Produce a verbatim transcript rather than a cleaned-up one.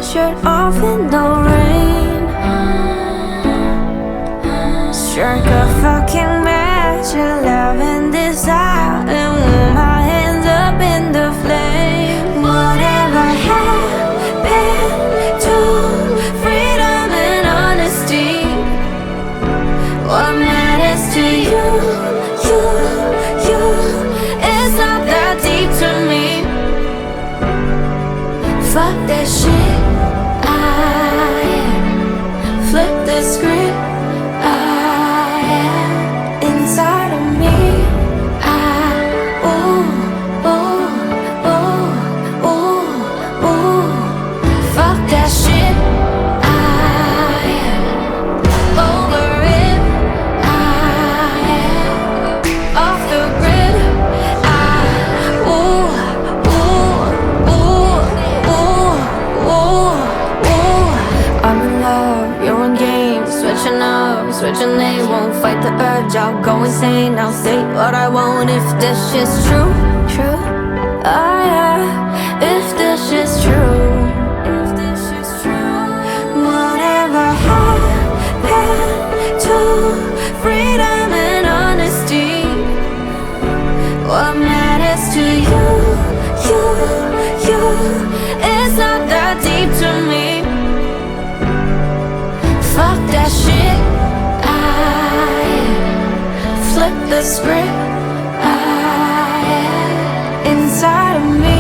shirt off in the rain. Strike a fucking match, a love and desire, and warm my hands up in the flame. Whatever happened to freedom and honesty? What matters to you, you, you? It's not that deep to me. Fuck that shit, I am. Flip the script, I am. Inside of me, I, ooh, ooh, ooh, ooh, ooh. Fuck that shit, I am. Over it, I am. Off the grid, I, ooh, ooh, ooh, ooh, ooh, ooh. I'm in love, you're in games, switching up, switching lanes. Won't fight the urge, I'll go insane. I'll say what I want if this shit's true, true. Oh yeah, if this shit's true, if this shit's true. Whatever happened to freedom and honesty? What matters to you, you, you? It's not that deep to me. Fuck that shit, I flip the script, I inside of me.